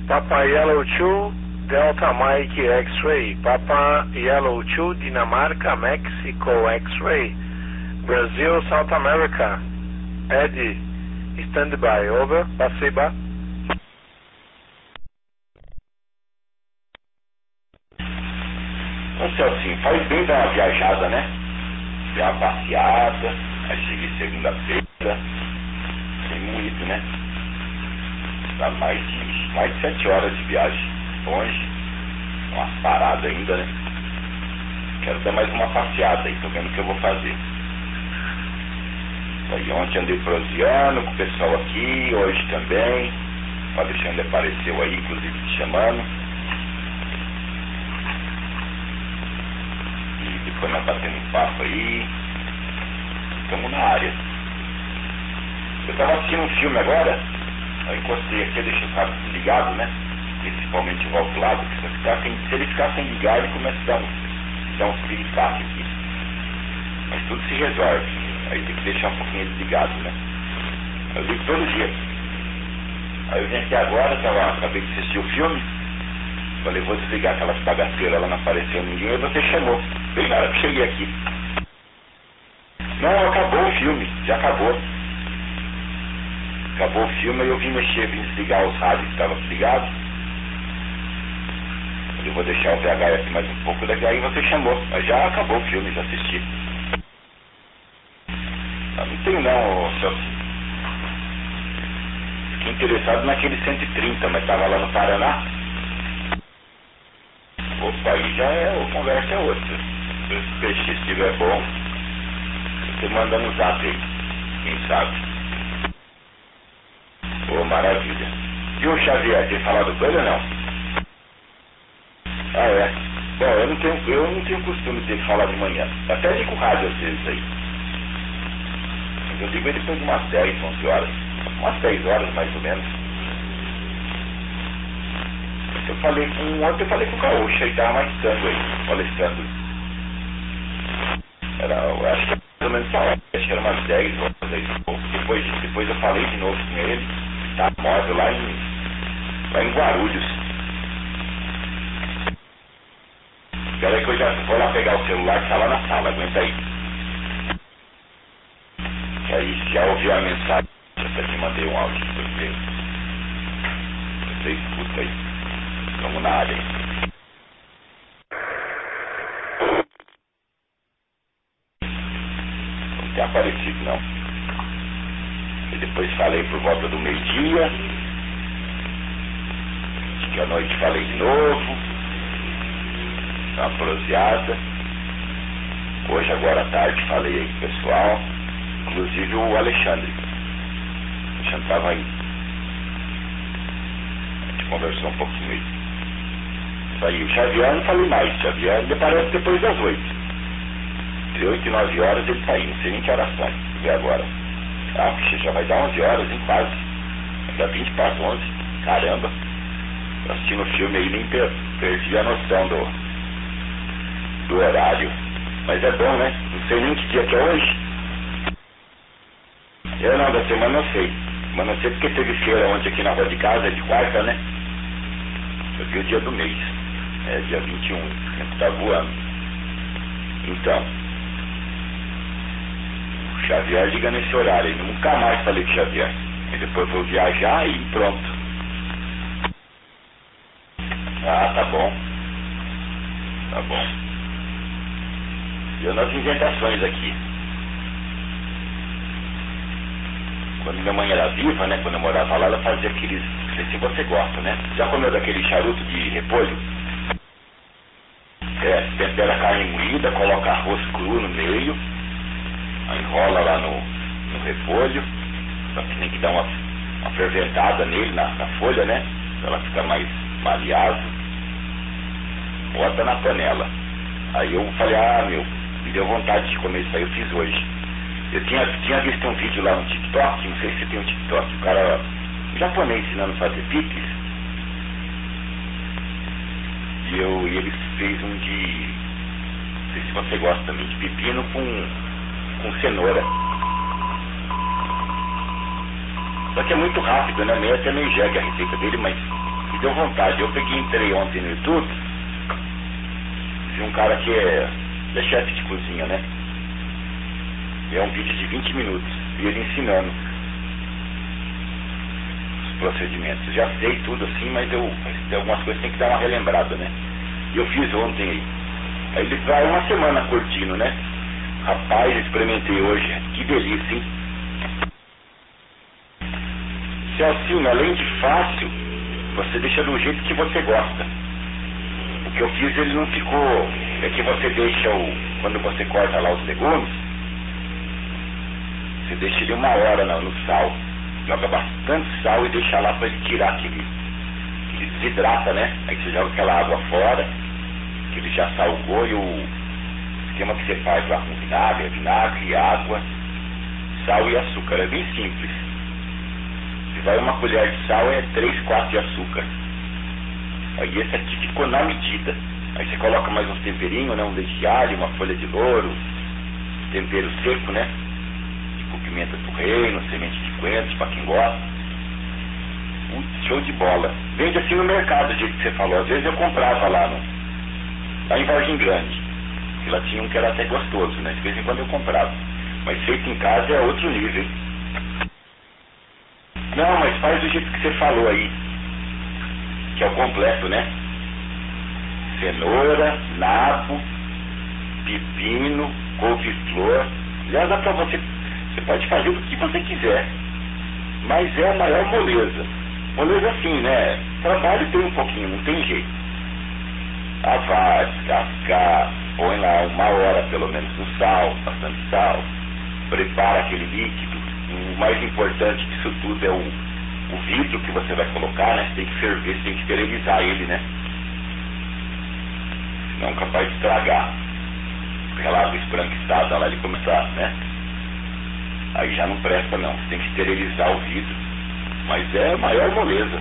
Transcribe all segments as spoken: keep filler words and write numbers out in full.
Papa Yellow two, Delta Mike X-Ray. Papa Yellow two, Dinamarca, Mexico X-Ray. Brasil, South America. Ed, standby, over. Paceba. Ô Celcinho, faz bem dar uma viajada, né? Dar uma passeada, aí cheguei segunda-feira, tem muito, né? Dá mais de, mais de sete horas de viagem, longe, umas paradas ainda, né? Quero dar mais uma passeada aí, tô vendo o que eu vou fazer. Aí ontem andei proseando com o pessoal aqui, hoje também, o Alexandre apareceu aí, inclusive te chamando. Depois nós batendo um papo aí, estamos na área. Eu estava assistindo um filme agora, eu encostei aqui, deixei o cabo desligado, né? Principalmente o volto lado, que se, ficar sem, se ele ficar sem ligar, ele começa a dar um, dar um piripaque aqui. Mas tudo se resolve, aí tem que deixar um pouquinho desligado, né? Eu ligo todo dia. Aí eu vim aqui agora, tava, acabei de assistir o filme. Falei, vou desligar aquelas bagaceiras, lá não apareceu ninguém, aí você chamou, bem na hora que cheguei aqui. Não, acabou o filme, já acabou. Acabou o filme, aí eu vim mexer, vim desligar os rádios que estavam ligados. Eu vou deixar o V H S mais um pouco daqui, aí você chamou. Mas já acabou o filme, já assisti. Ah, não tem não, Celso. Fiquei interessado naquele cento e trinta, mas estava lá no Paraná. Opa, aí já é, a conversa é outra. Se esse peixe estiver bom, você manda no zap aí, quem sabe. Ô, maravilha. E o Xavier, tem falado com ele ou não? Ah, é? Bom, eu não tenho, eu não tenho costume de falar de manhã. Até ligo o rádio às vezes aí. Mas eu ligo ele depois de umas dez, onze horas. Umas dez horas mais ou menos. Eu falei com ontem, eu falei com o Gaúcho, aí tava mais tango aí, o Alessandro. Era, eu acho que era mais ou menos essa hora, acho que era umas dez horas aí. Depois, depois eu falei de novo com ele, tá móvel lá em, lá em Guarulhos. Espera aí que eu já vou lá pegar o celular que tá lá na sala, aguenta aí. E aí já ouviu a mensagem, eu até te mandei um áudio pra você. Você escuta aí. Vamos na área. Não tem aparecido não. E depois falei por volta do meio-dia. Acho que à noite falei de novo. Uma proseada. Hoje agora à tarde falei aí com o pessoal. Inclusive o Alexandre. O Alexandre estava aí. A gente conversou um pouquinho aí. Aí o Xavier não falei mais, o Xavier ele aparece depois das oito. De oito e nove horas ele tá aí, não sei nem que horas são, vê agora. Ah, puxa, já vai dar onze horas, hein, quase. Vai dar vinte para as onze, caramba. Eu assistindo o filme aí, nem per perdi a noção do, do horário. Mas é bom, né? Não sei nem que dia que é hoje. Eu não, da semana eu sei. Mas não sei porque teve feira ontem aqui na rua de casa, é de quarta, né? Eu vi o dia do mês. É dia vinte e um, o tempo tá voando. Então, o Xavier liga nesse horário, eu nunca mais falei com o Xavier. E depois eu vou viajar e pronto. Ah, tá bom. Tá bom. E eu nas inventações aqui. Quando minha mãe era viva, né, quando eu morava lá, ela fazia aqueles, não sei se você gosta, né? Já comeu daquele charuto de repolho? É, tempera a carne moída, coloca arroz cru no meio, enrola lá no, no repolho, só que tem que dar uma, uma ferventada nele, na, na folha, né? Pra ela ficar mais maleável. Bota na panela. Aí eu falei, ah, meu, me deu vontade de comer isso aí, eu fiz hoje. Eu tinha, tinha visto um vídeo lá no TikTok, não sei se tem um TikTok, o cara, um japonês ensinando a fazer picles. E, eu, e ele fez um de, não sei se você gosta também, de pepino com, com cenoura. Só que é muito rápido, né? Meio até meio jegue a receita dele, mas deu vontade. Eu peguei, entrei ontem no YouTube, vi um cara que é, é chefe de cozinha, né? É um vídeo de vinte minutos, e ele ensinando os procedimentos. Eu já sei tudo assim, mas eu tem algumas coisas que tem que dar uma relembrada, né? E eu fiz ontem aí. Aí ele vai uma semana curtindo, né? Rapaz, experimentei hoje, que delícia, hein? Celcinho, além de fácil, você deixa do jeito que você gosta. O que eu fiz, ele não ficou... É que você deixa o... Quando você corta lá os legumes, você deixa ele uma hora no, no sal. Joga bastante sal e deixa lá para ele tirar aquele... Ele desidrata, né? Aí você joga aquela água fora, que ele já salgou, e o esquema que você faz lá com vinagre, vinagre, água, sal e açúcar. É bem simples. Se vai uma colher de sal, é três, quatro de açúcar. Aí esse aqui ficou na medida. Aí você coloca mais uns temperinhos, né? Um leite de alho, uma folha de louro, tempero seco, né? Tipo pimenta do reino, semente de coentro, pra quem gosta. Putz, show de bola. Vende assim no mercado, do jeito que você falou. Às vezes eu comprava lá, no, lá em Vargem Grande. Que lá tinha um que era até gostoso, né? De vez em quando eu comprava. Mas feito em casa é outro nível. Não, mas faz do jeito que você falou aí. Que é o completo, né? Cenoura, nabo, pepino, couve-flor. Aliás, dá pra você... Você pode fazer o que você quiser. Mas é a maior moleza. Moleza assim, né? Trabalho tem um pouquinho, não tem jeito. Lavar, descascar, põe lá uma hora pelo menos no sal, bastante sal. Prepara aquele líquido. O mais importante disso tudo é o, o vidro que você vai colocar, né? Você tem que ferver, você tem que esterilizar ele, né? Senão é capaz de estragar. Aquela água esbranquiçada lá, ele começa, né? Aí já não presta não, você tem que esterilizar o vidro. Mas é a maior moleza.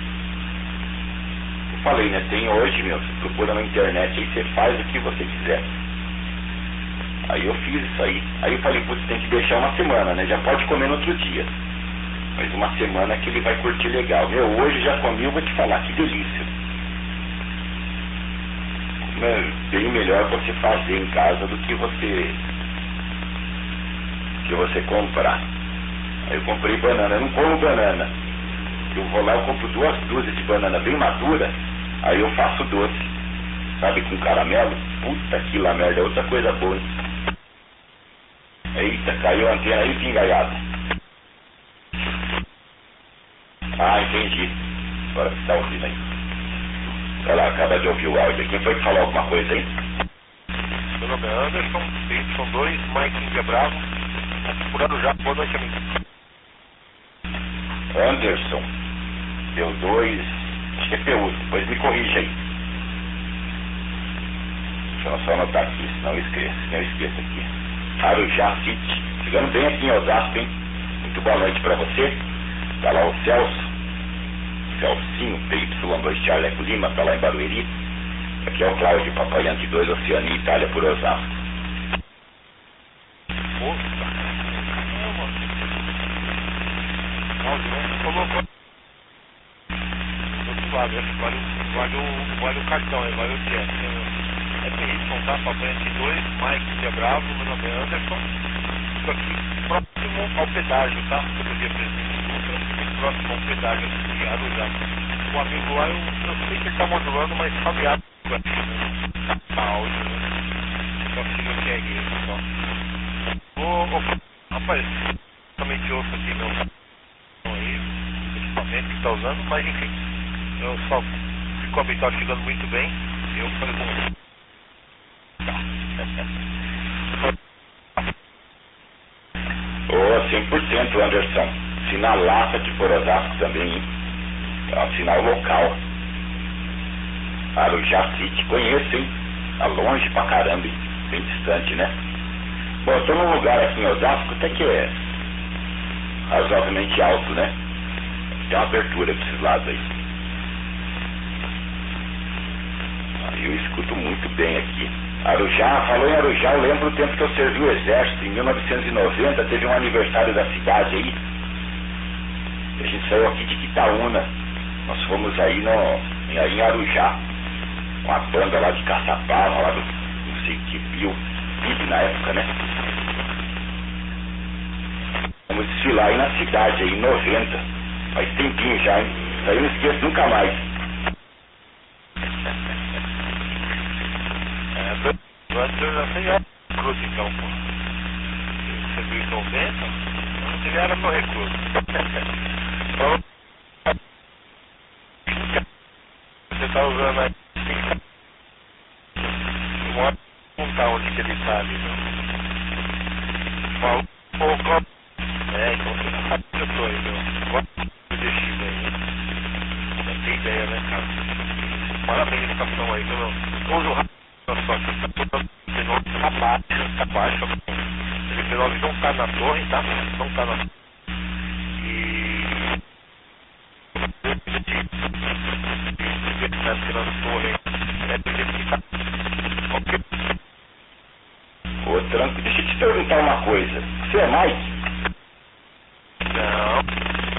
Eu falei, né? Tem hoje, meu, você procura na internet aí, você faz o que você quiser. Aí eu fiz isso aí. Aí eu falei, putz, tem que deixar uma semana, né? Já pode comer no outro dia. Mas uma semana que ele vai curtir legal. Meu, hoje já comi, eu vou te falar, que delícia. É bem melhor você fazer em casa do que você que você comprar. Aí eu comprei banana, eu não como banana. Eu vou lá, eu compro duas dúzias de banana bem madura, aí eu faço doce, sabe, com caramelo. Puta que lá merda, é outra coisa boa, hein? Eita, caiu a antena aí, pingaiada. Ah, entendi. Agora você tá ouvindo aí. Olha lá, acaba de ouvir o áudio. Quem foi que falou alguma coisa aí? Meu nome é Anderson, Y dois, Mike Índia Bravo, por Arujá, boa noite, amigo. Anderson, P dois, acho que é P U, depois me corrija aí. Deixa eu só anotar aqui, senão eu esqueço, senão eu esqueço aqui. Arujá City, chegando bem aqui em Osasco, hein? Muito boa noite pra você. Tá lá o Celso, Celcinho, P Y dois Charlie Eco Lima, tá lá em Barueri. Aqui é o Cláudio, Papai Yankee dois, Oceania, Itália, por Osasco. Nossa, colocou do outro lado, vale, vale, o, vale o cartão, vale o que é. É P Y, tá? Papai Yankee dois, Mike Índia Bravo, meu nome é Anderson. Estou aqui próximo ao pedágio, tá? Todo dia Presidente Dutra, próximo ao pedágio aqui em Arujá. O amigo lá, eu, eu sei que ele tá modulando, mas sabe a áudio, né? Só que não tinha aqui, só. Ô, ô, rapaz, somente ouço aqui meu cartão aí, equipamento que está usando, mas enfim, eu só ficou habituado chegando muito bem, eu falei com Ô, cem por cento, Anderson. Sinalaça aqui por Osasco também, hein? É um sinal local. Arujá City, conheço, hein? Tá longe pra caramba, hein? Bem distante, né? Bom, eu tô num lugar aqui em Osasco até que é razoavelmente alto, né? Tem uma abertura pra esses lados aí. Aí eu escuto muito bem aqui. Arujá, falou em Arujá, eu lembro o tempo que eu servi o exército, em mil novecentos e noventa, teve um aniversário da cidade aí. A gente saiu aqui de Quitaúna, Nós fomos aí, no, aí em Arujá, uma banda lá de Caçapava, lá do, não sei que, Bio, Bib na época, né? Vamos desfilar aí na cidade, aí em noventa. Faz tempinho já, hein? Isso aí eu não esqueço nunca mais. É, eu já sei a Cruz então, pô. Você viu em noventa? Ele era no recurso. Então, você tá usando aí. Não contar onde que ele tá ali, não. Fala um pouco. É, então você não sabe que eu tô aí, meu. Agora eu deixei aí, né? Não tem ideia, né, cara? Parabéns a estação aí, meu. Usa o rádio na sua casa, tá baixo, tá baixo. O dezenove não tá na torre, tá? Não tá na torre. E... Ô, Tranco, deixa eu te perguntar uma coisa. Você é Mike? Não.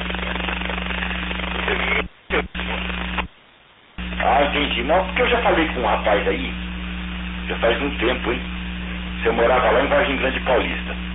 Ah, entendi. Não, porque eu já falei com um rapaz aí, já faz um tempo, hein? Você morava lá em Vargem Grande Paulista.